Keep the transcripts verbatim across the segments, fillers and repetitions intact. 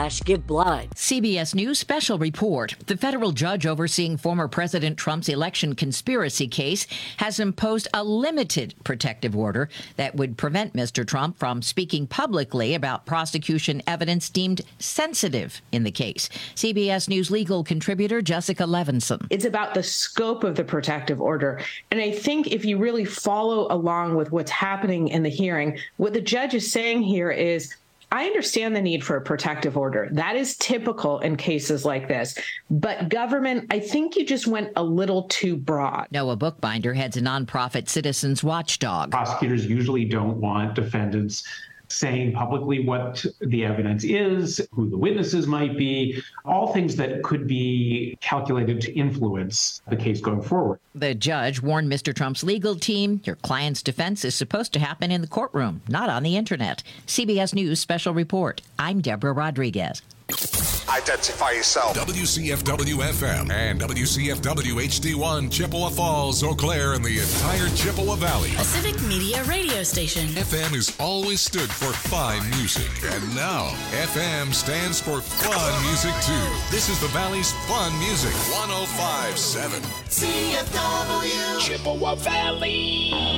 slash give blood. C B S News special report. The federal judge overseeing former President Trump's election conspiracy case has imposed a limited protective order that would prevent Mister Trump from speaking publicly about prosecution evidence deemed sensitive in the case. C B S News legal contributor Jessica Levinson. It's about the scope of the protective order. And I think if you really follow along with what's happening in the hearing, what the judge is saying here is, I understand the need for a protective order. That is typical in cases like this. But government, I think you just went a little too broad. Noah Bookbinder heads a nonprofit Citizens Watchdog. Prosecutors usually don't want defendants saying publicly what the evidence is, who the witnesses might be, all things that could be calculated to influence the case going forward. The judge warned Mister Trump's legal team, your client's defense is supposed to happen in the courtroom, not on the internet. C B S News special report. I'm Deborah Rodriguez. Identify yourself. W C F W F M and W C F W H D one, Chippewa Falls, Eau Claire, and the entire Chippewa Valley. A Civic Media radio station. F M has always stood for fine music, and now F M stands for fun music too. This is the Valley's fun music. one oh five point seven C F W Chippewa Valley.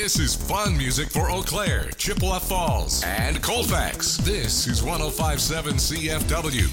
This is fun music for Eau Claire, Chippewa Falls, and Colfax. This is one oh five point seven C F W.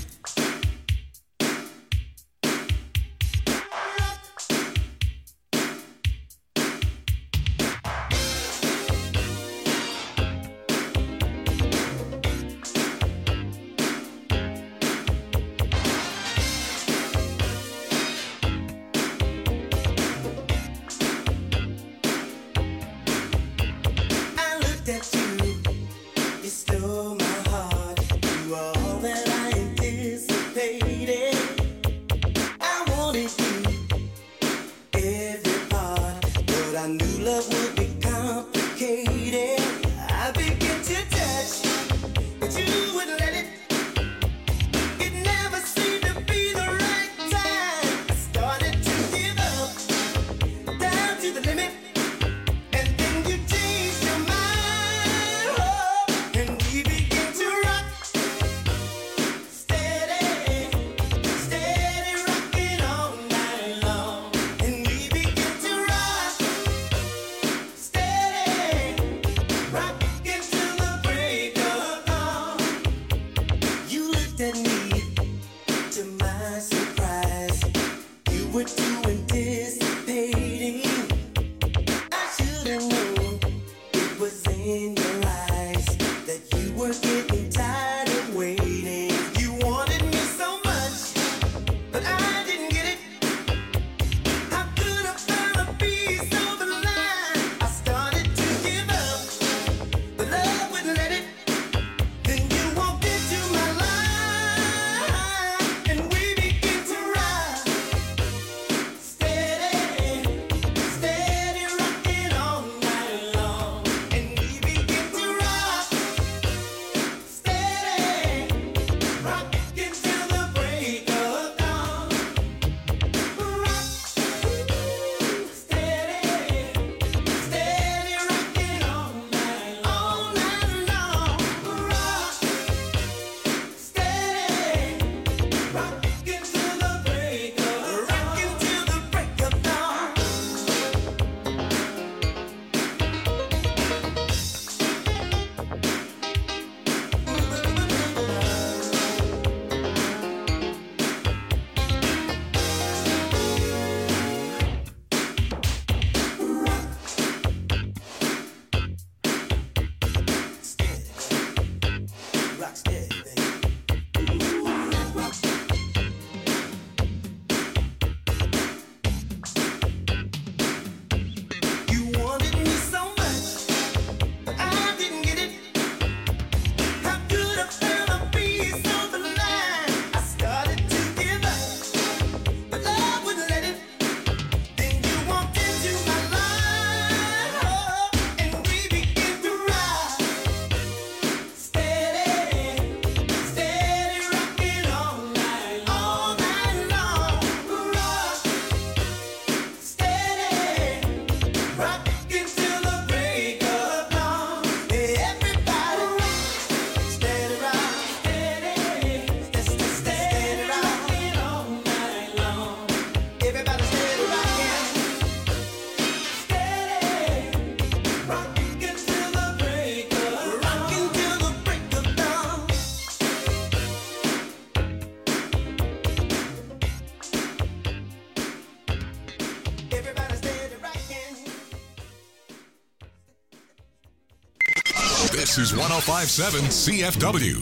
This is one oh five point seven C F W.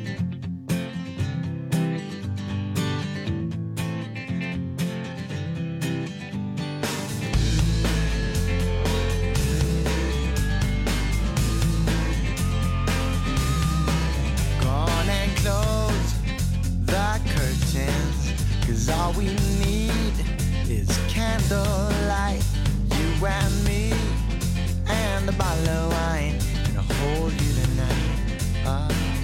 All we need is candlelight, you and me, and a bottle of wine, and I'll hold you tonight. Uh,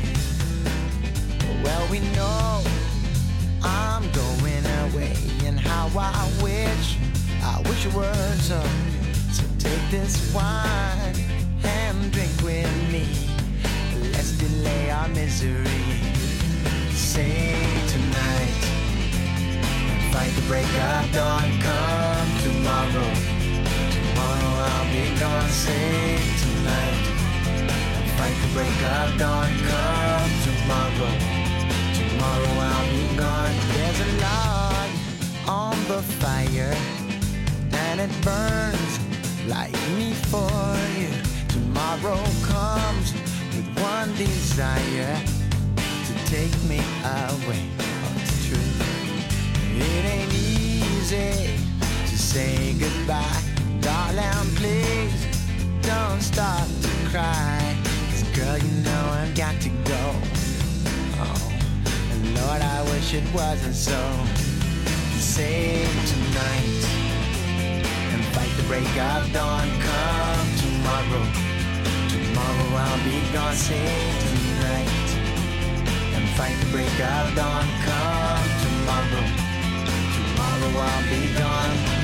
well, we know I'm going away, and how I wish, I wish it were so. So take this wine and drink with me. Let's delay our misery. Say tonight. Fight the break of dawn, come tomorrow. Tomorrow I'll be gone, save tonight. Fight the break of dawn, come tomorrow. Tomorrow I'll be gone. There's a log on the fire, and it burns like me for you. Tomorrow comes with one desire, to take me away. Oh, it's true. It ain't easy to say goodbye. Darling, please don't stop to cry. 'Cause girl, you know I've got to go. Oh, and Lord, I wish it wasn't so. Save tonight and fight the break of dawn. Come tomorrow. Tomorrow I'll be gone. Save tonight and fight the break of dawn. Come tomorrow. Tomorrow I'll be gone.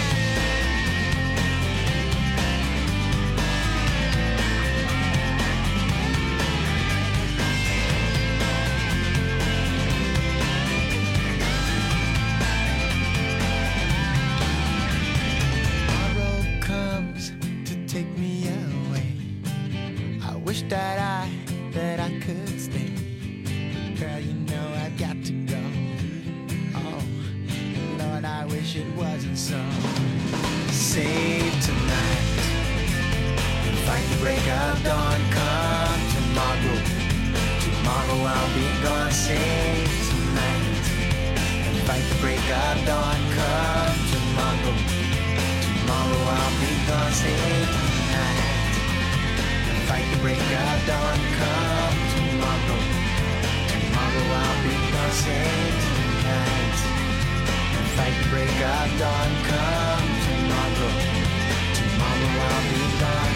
That I, that I could stay. Girl, you know I've got to go. Oh, Lord, I wish it wasn't so. Save tonight and fight the break of dawn. Come tomorrow. Tomorrow I'll be gone. Save tonight and fight the break of dawn. Come tomorrow. Tomorrow I'll be gone. Save tonight. Fight the break of dawn, come tomorrow. Tomorrow I'll be gone, save tonight. Fight the break of dawn, come tomorrow. Tomorrow I'll be gone.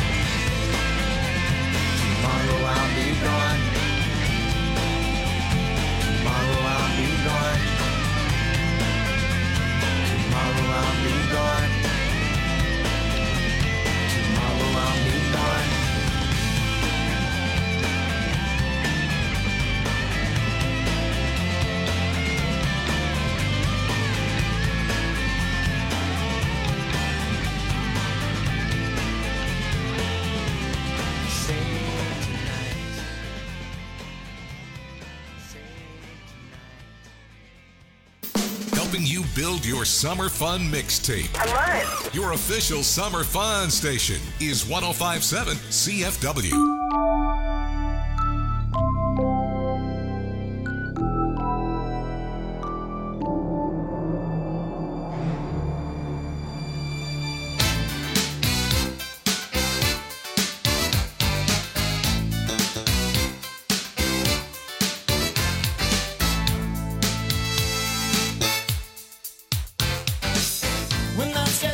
Tomorrow I'll be gone. Tomorrow I'll be gone. Tomorrow I'll be gone. Tomorrow I'll be gone. You build your summer fun mixtape. I love it. Your official summer fun station is one oh five point seven C F W.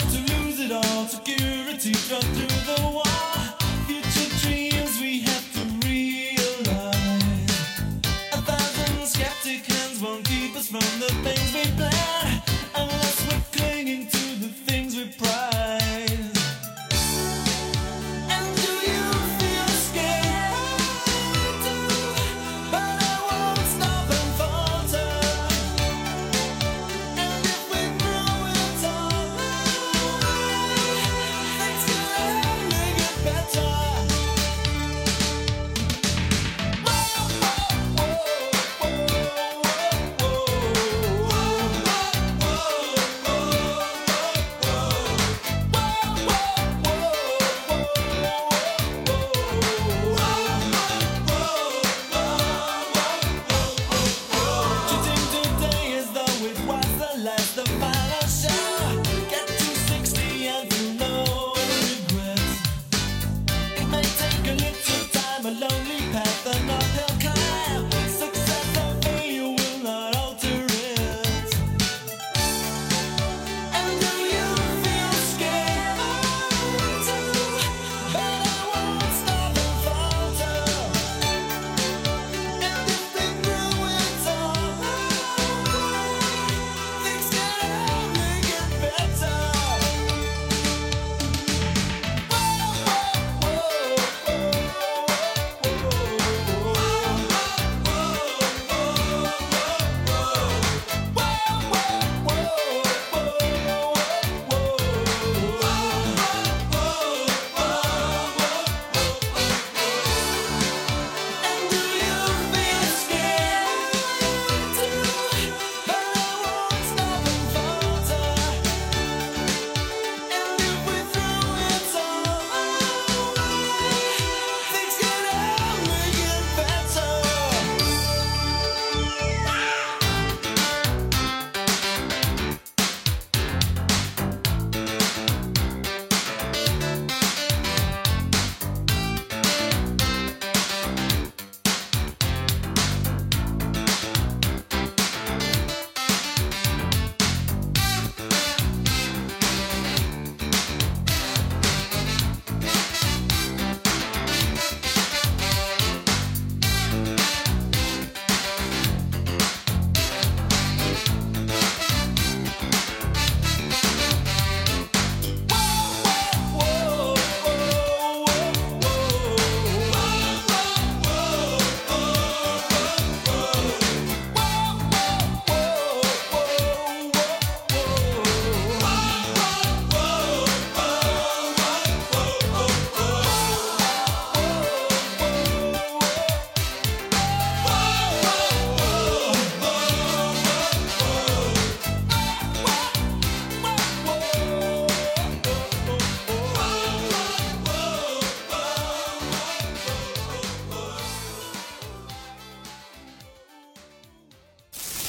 Security drove through the wall. Future dreams we have to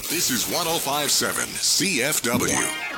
This is one oh five point seven C F W.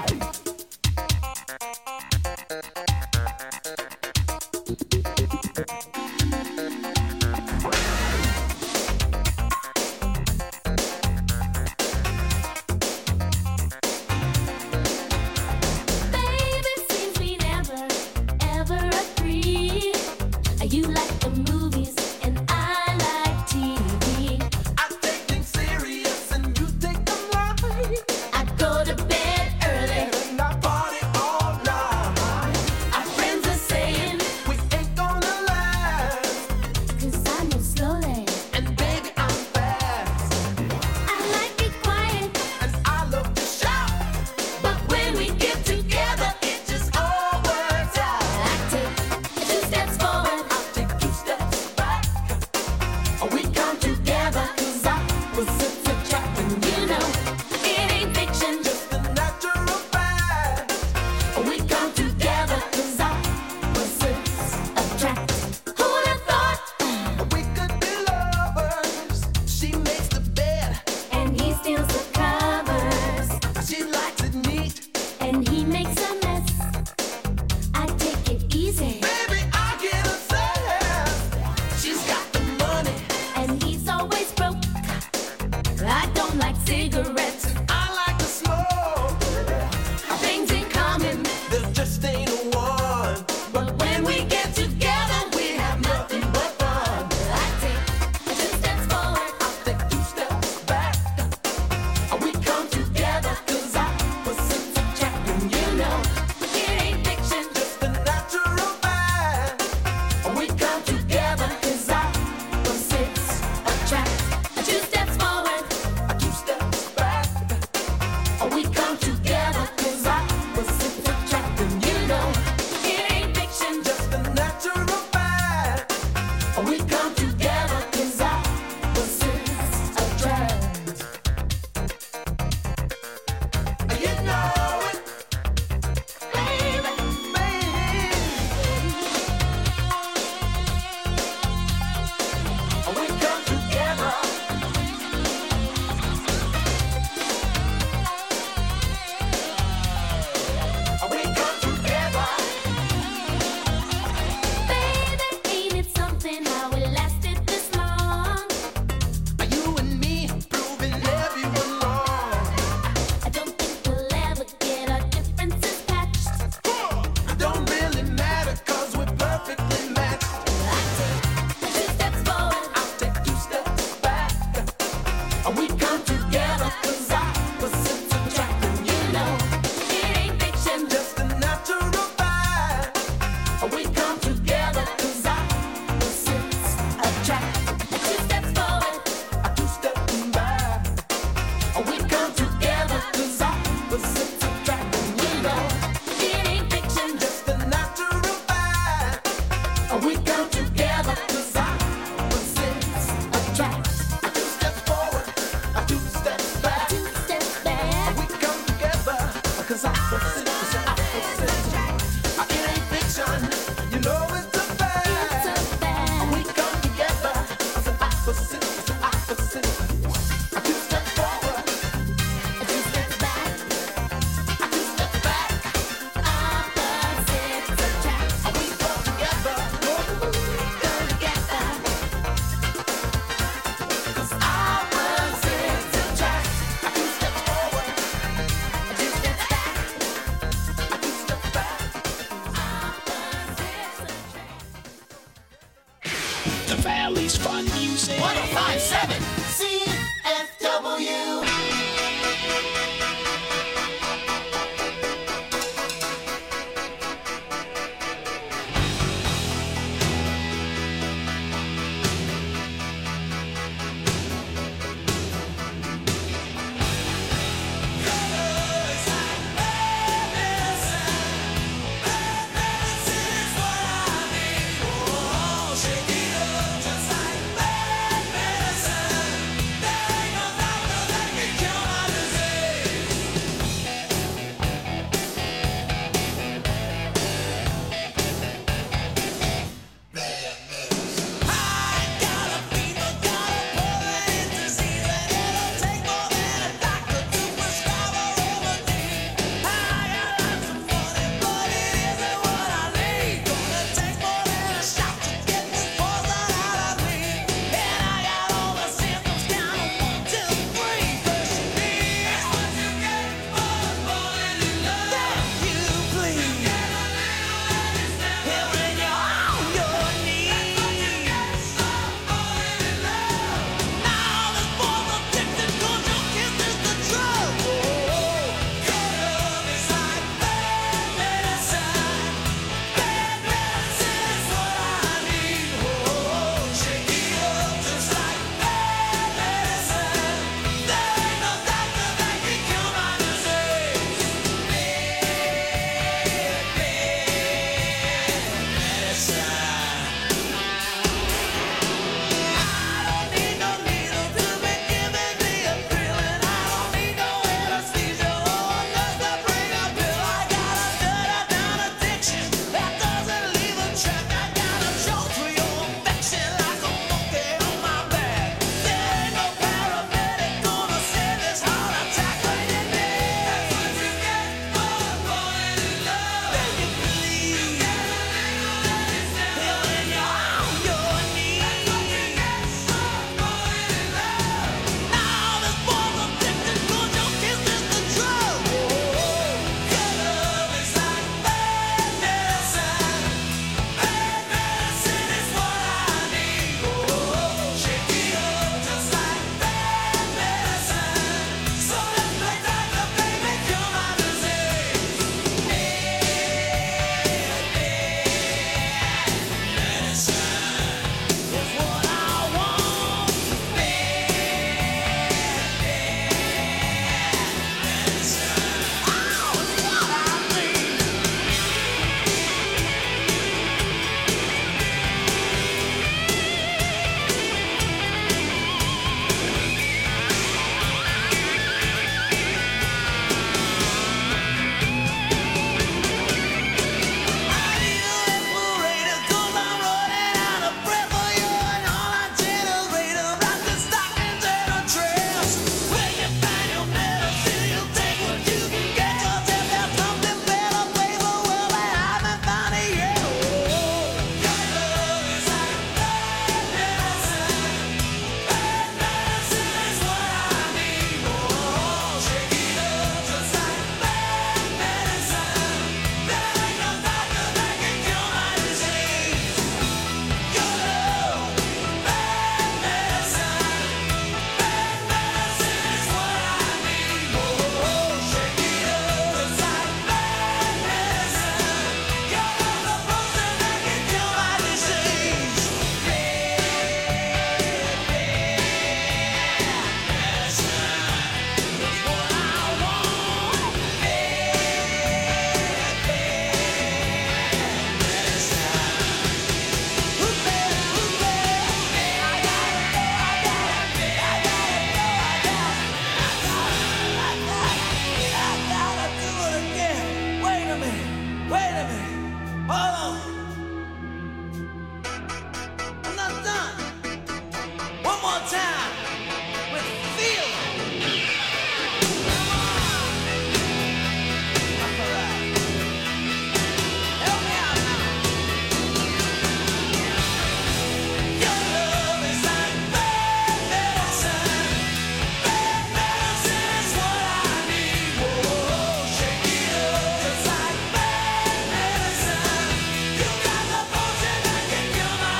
one oh five point seven C F W.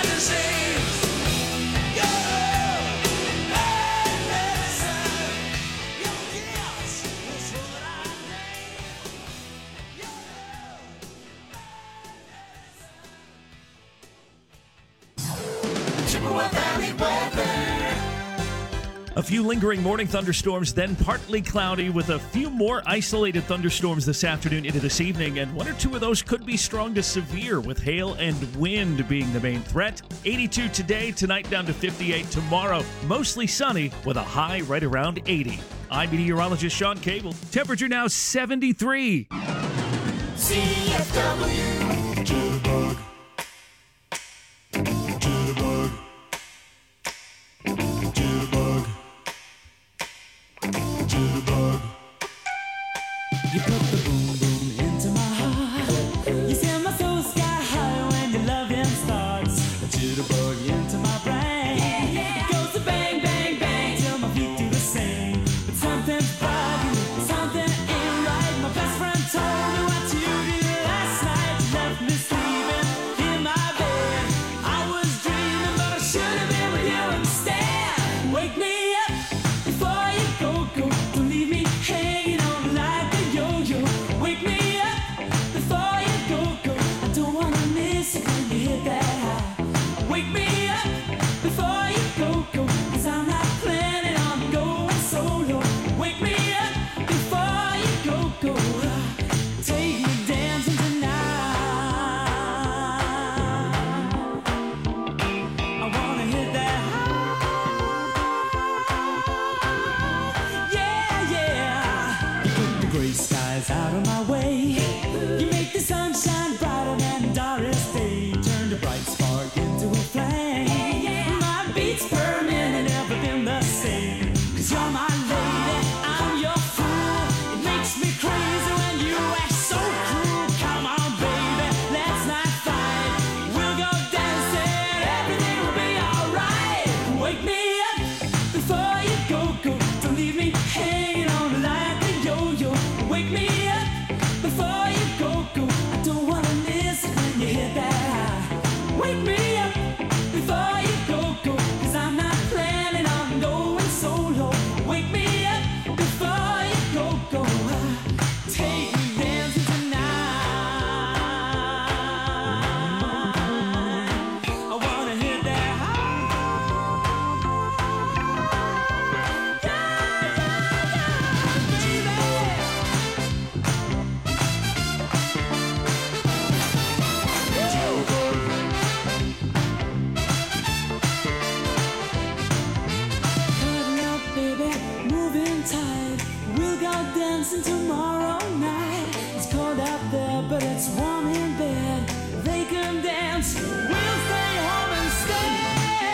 A few lingering morning thunderstorms, then partly cloudy with a few more isolated thunderstorms this afternoon into this evening, and one or two of those could be strong to severe with hail and wind being the main threat. eighty-two today, tonight down to fifty-eight tomorrow. Mostly sunny with a high right around eighty. I'm meteorologist Sean Cable. Temperature now seventy-three. C F W. Jitterbug. Jitterbug. Jitterbug. Jitterbug. You put the boom boom into my heart. You send my soul sky high when your loving starts. A jitterbug into my brain. Yeah, yeah. It goes to bang, bang, bang till my feet do the same. But something's bugging, something ain't right. My best friend told me what you did last night. You left me sleeping in my bed. I was dreaming, but I should have been with you instead. Wake me up before you go, go. Don't leave me hanging on like a yo-yo. Wake me up before you go, go. I don't wanna miss it when you hit that high. Wake me up before you go, go. Cause I'm not planning on going solo. Wake me up before you go, go. Take me dancing tonight. I wanna hit that high. Yeah, yeah. You put the gray skies out of my way. You make the sunshine brighter than Doris Day. Turn the bright spark into a flame. My beats per minute never been the same. Cause you're my lady, I'm your fool. It makes me crazy when you act so cruel. Come on, baby, let's not fight. We'll go dancing, everything will be alright. Wake me up before you go, go. Don't leave me hanging on like a yo-yo. Wake me up before you go, go. I don't wanna miss it when you hit that high. Wake me up before you go, go. Cause I'm not planning on going solo. Wake me up before you go, go. Take me dancing tonight. I wanna hit that high. Yeah, yeah, yeah, baby. Cutting up, baby, moving tight. We'll go dancing tomorrow night. It's cold out there, but it's warm in bed. They can dance, we'll stay home instead.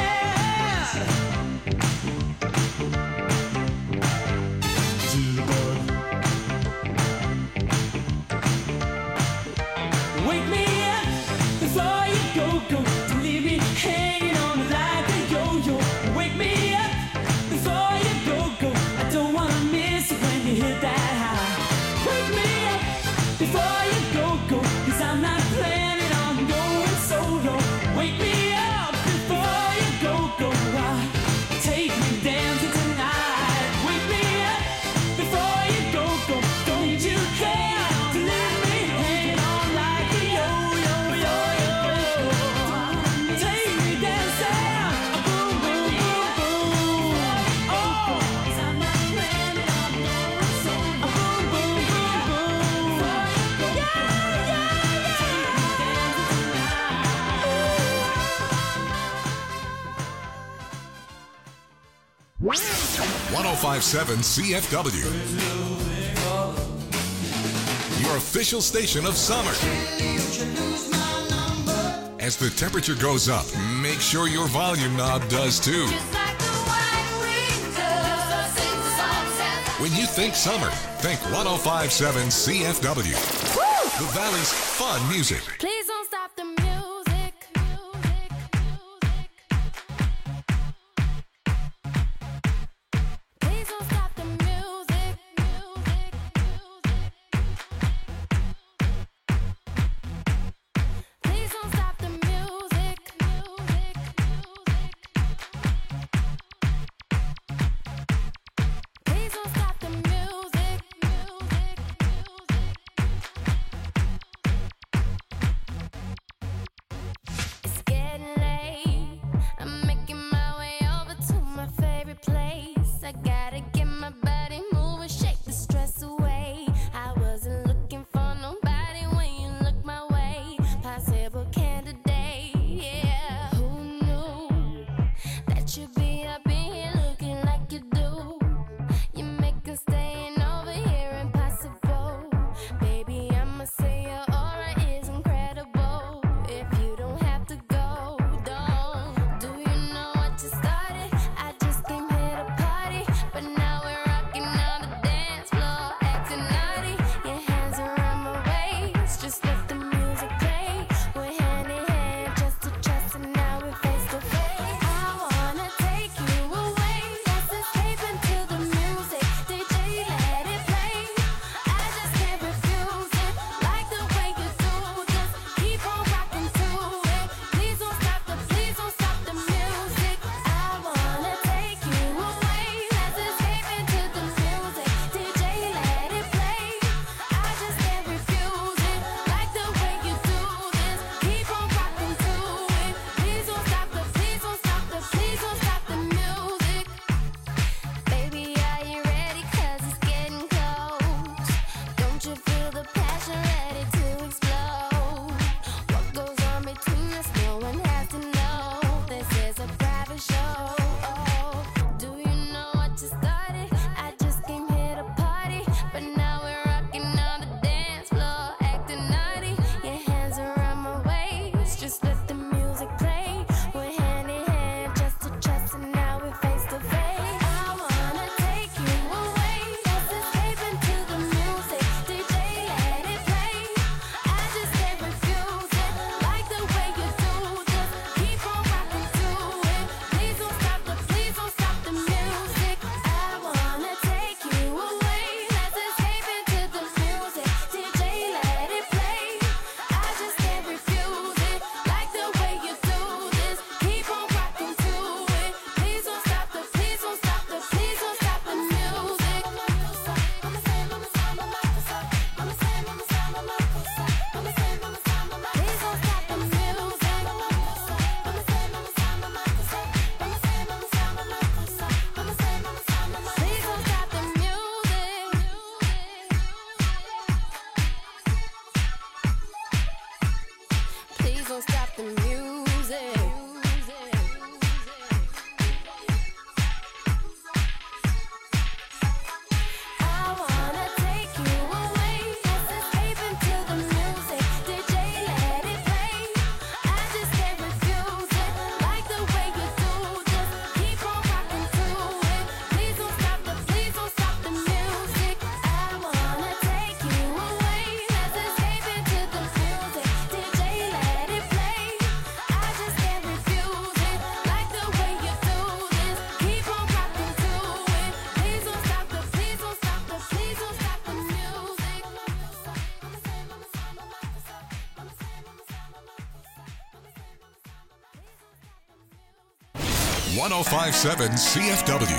Wake me up before you go, go. Don't leave me hanging on like a yo-yo. Wake me up before you go, go. I don't wanna miss it when you hit that high. Wake me up before you go, go. Cause I'm not planning on going solo. Wake me up before you go, go. Ah, take me dancing tonight. Wake me up before you go, go. Don't you care to leave me hanging on like a yo-yo-yo-yo. Take me dancing, boom, boom, boom, boom. Oh, 'cause I'm not planning on going solo. Boom, boom, boom, boom. Yeah, yeah, yeah. one oh five point seven C F W. Your official station of summer. As the temperature goes up, make sure your volume knob does too. When you think summer, think one oh five point seven C F W. The Valley's fun music. Please don't stop the music. Please don't stop the music. Please don't stop the music. one oh five point seven C F W.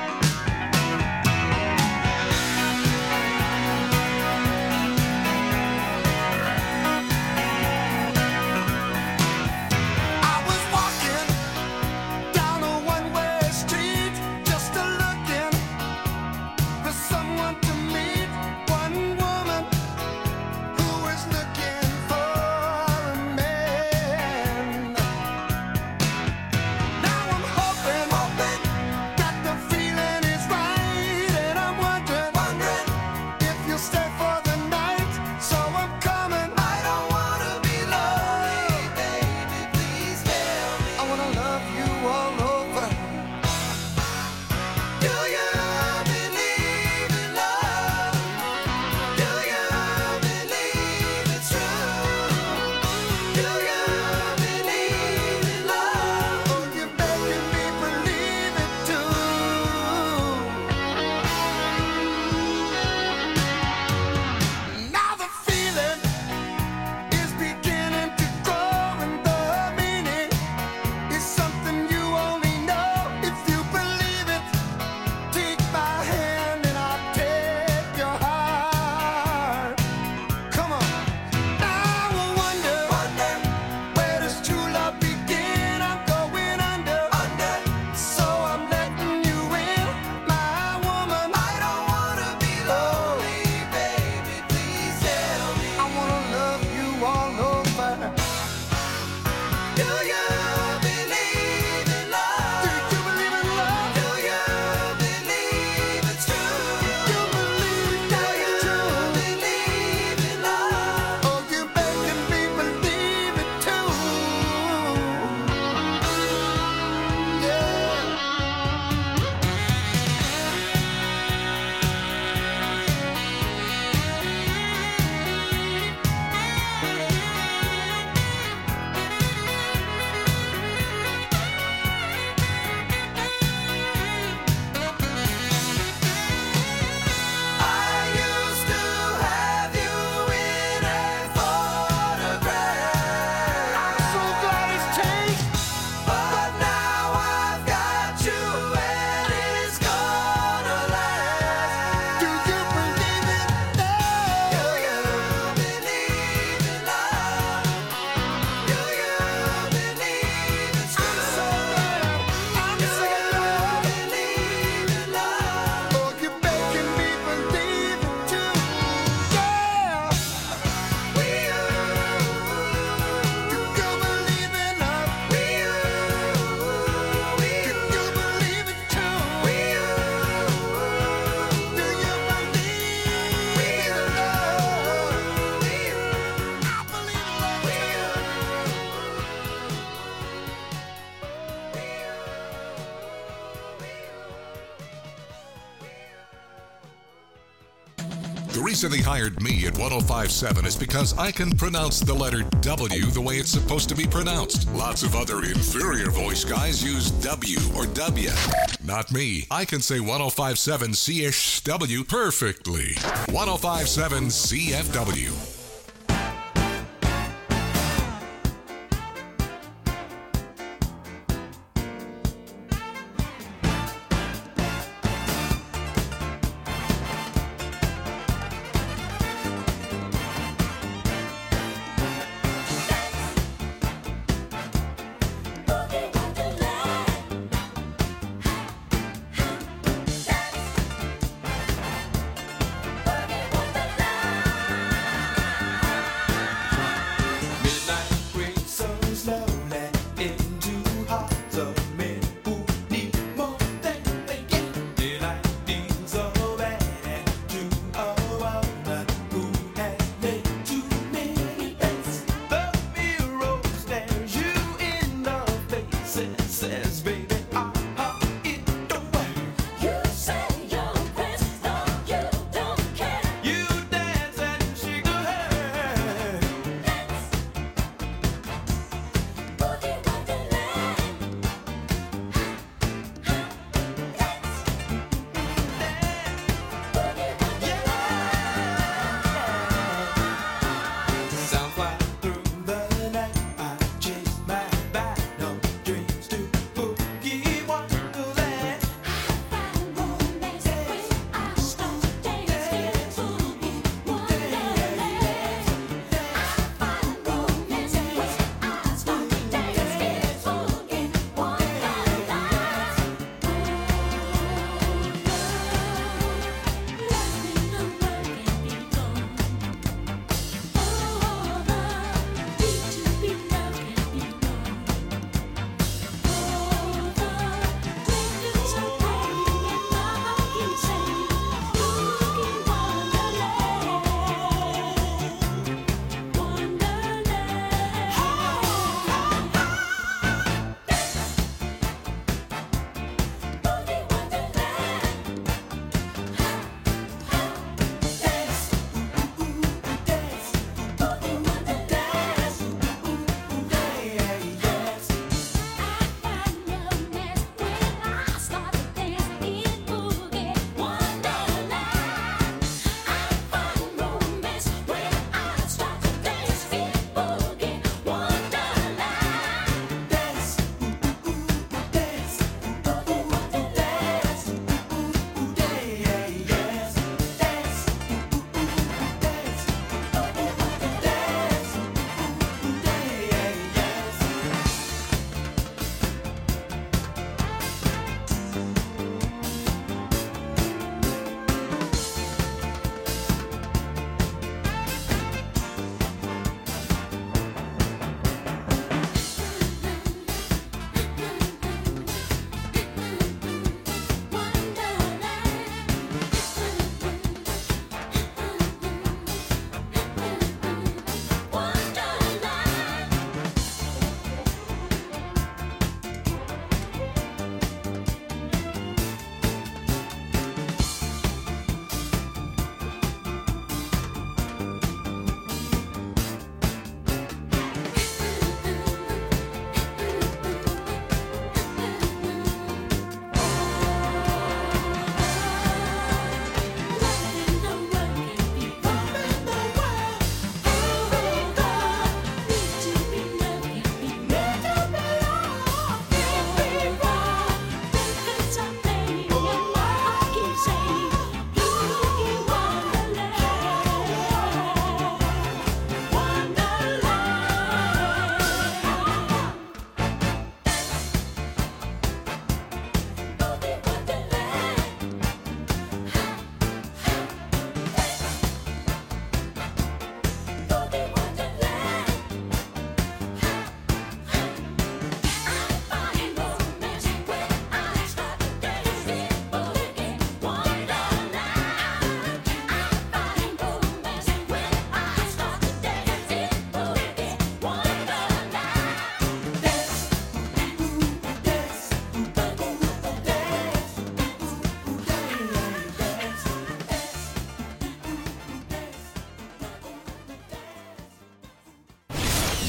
The reason they hired me at one oh five point seven is because I can pronounce the letter W the way it's supposed to be pronounced. Lots of other inferior voice guys use W or W. Not me. I can say one oh five point seven C F W perfectly. one oh five point seven C F W.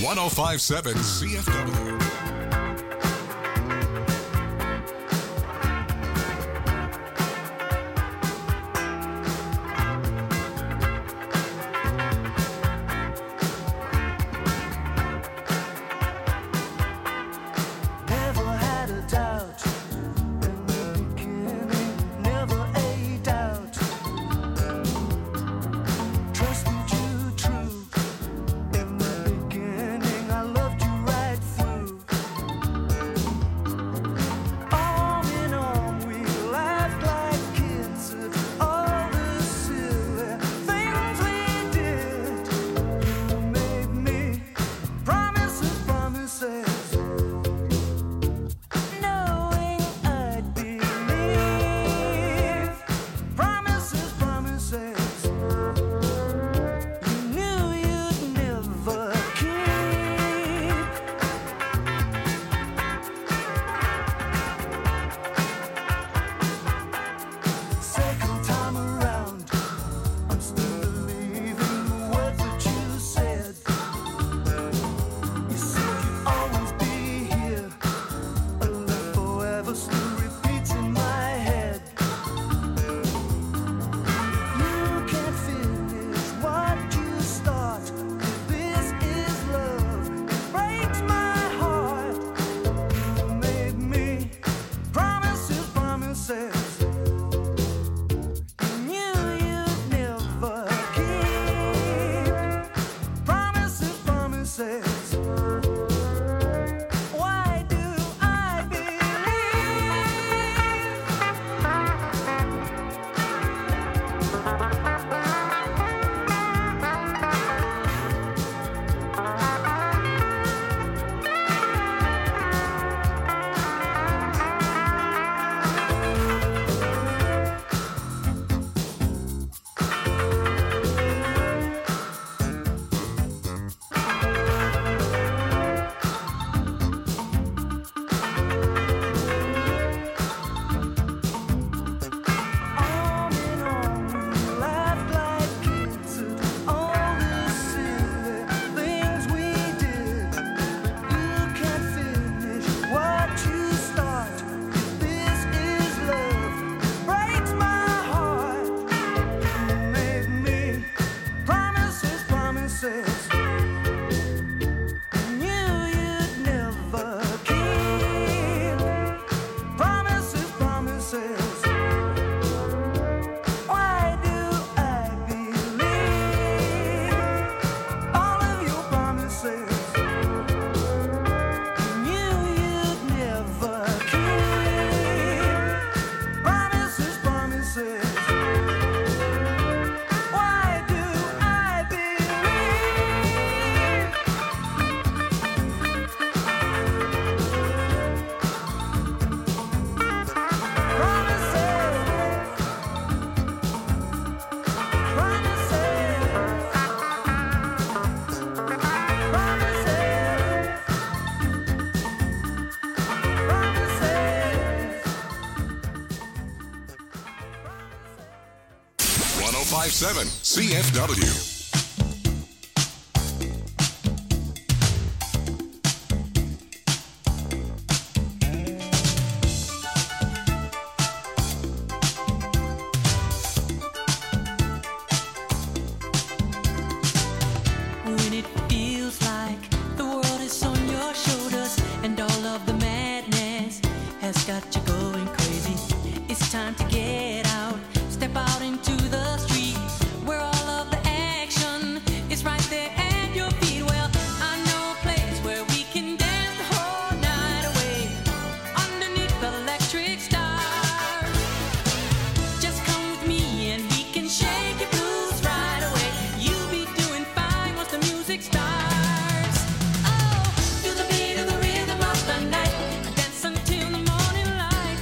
one oh five point seven C F W. one oh five point seven C F W. Until the morning light.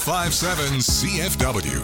five seven C F W.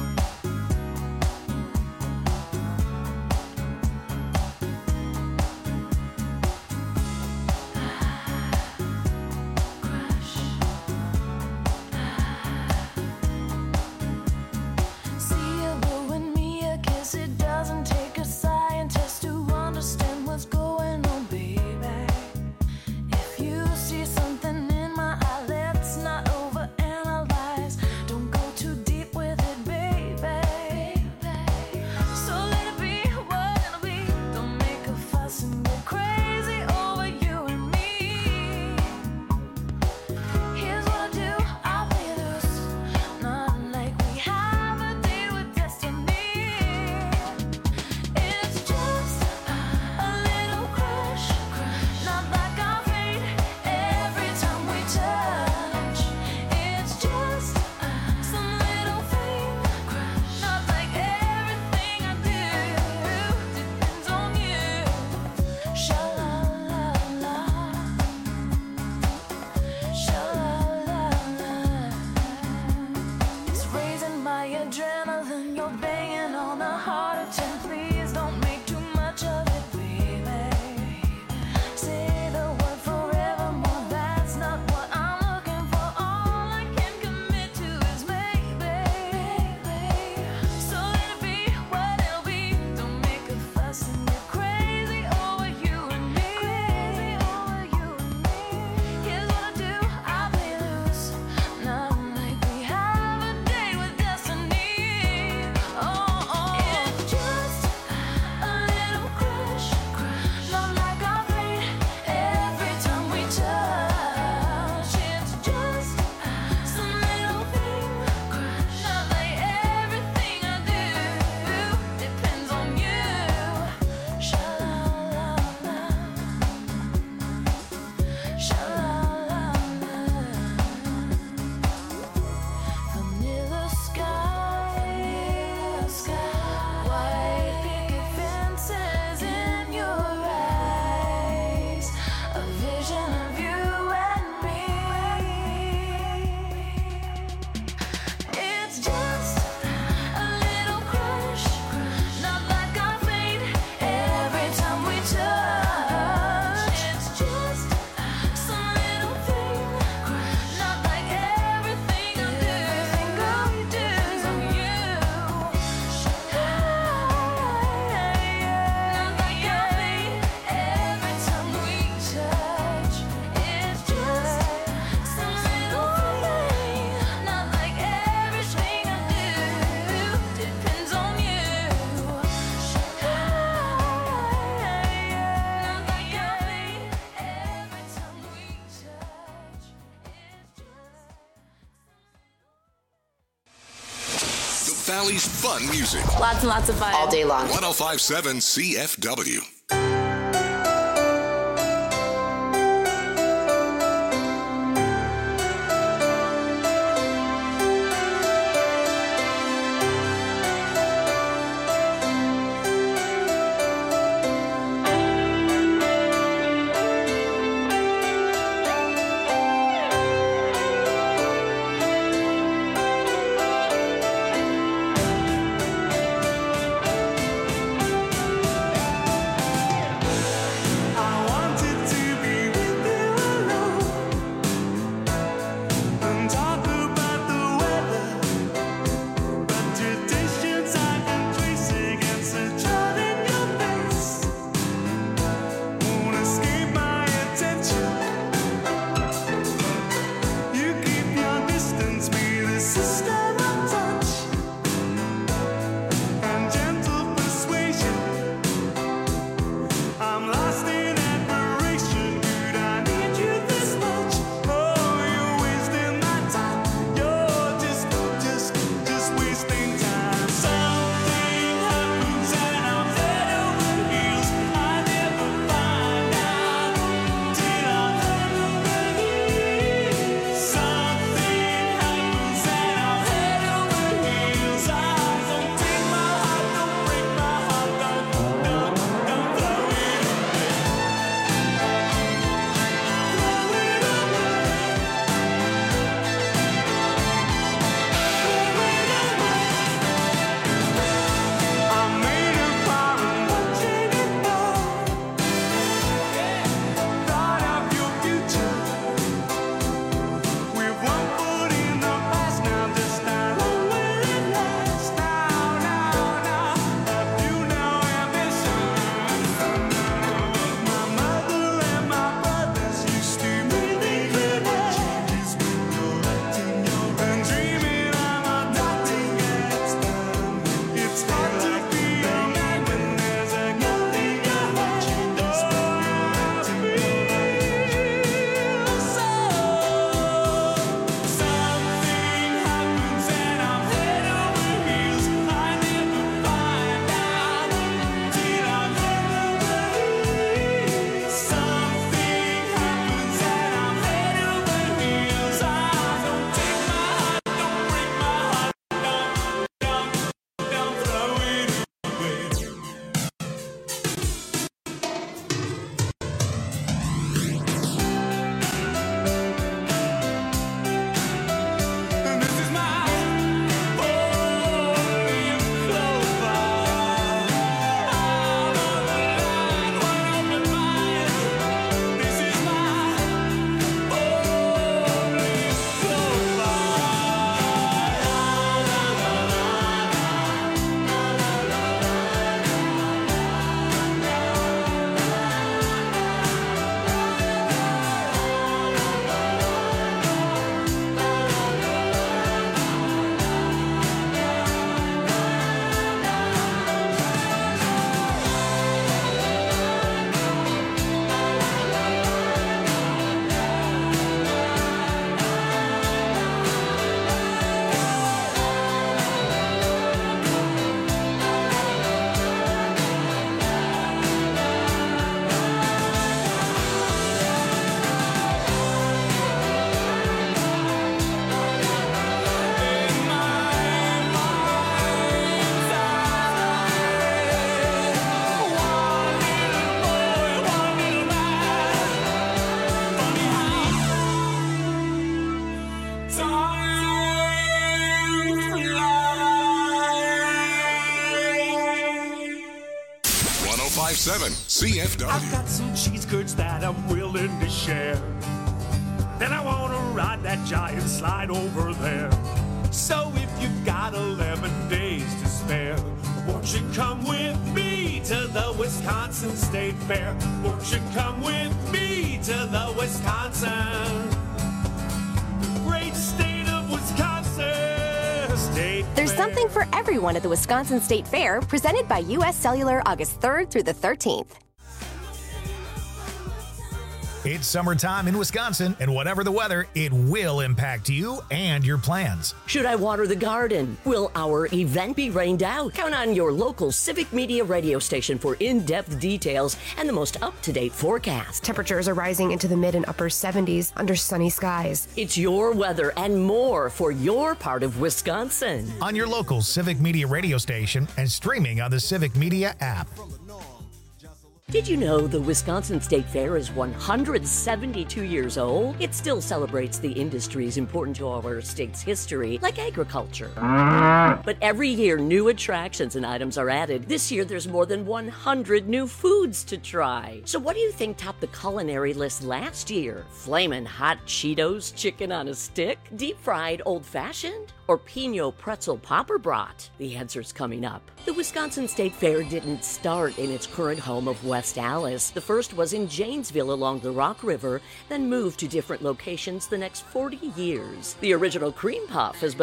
Valley's fun music. Lots and lots of fun. All day long. one oh five point seven C F W. seven C F W. I've got some cheese curds that I'm willing to share. Then I want to ride that giant slide over there. So if you've got eleven days to spare, won't you come with me to the Wisconsin State Fair? Won't you come with me to the Wisconsin, great state of Wisconsin State There's Fair. something for everyone at the Wisconsin State Fair, presented by U S Cellular August third through the thirteenth. It's summertime in Wisconsin, and whatever the weather, it will impact you and your plans. Should I water the garden? Will our event be rained out? Count on your local Civic Media radio station for in-depth details and the most up-to-date forecast. Temperatures are rising into the mid and upper seventies under sunny skies. It's your weather and more for your part of Wisconsin. On your local Civic Media radio station and streaming on the Civic Media app. Did you know the Wisconsin State Fair is one hundred seventy-two years old? It still celebrates the industries important to our state's history, like agriculture. But every year, new attractions and items are added. This year, there's more than one hundred new foods to try. So what do you think topped the culinary list last year? Flamin' hot Cheetos chicken on a stick? Deep-fried old-fashioned? Or Pinot pretzel popper brat? The answer's coming up. The Wisconsin State Fair didn't start in its current home of West Allis. The first was in Janesville along the Rock River, then moved to different locations the next forty years. The original cream puff has been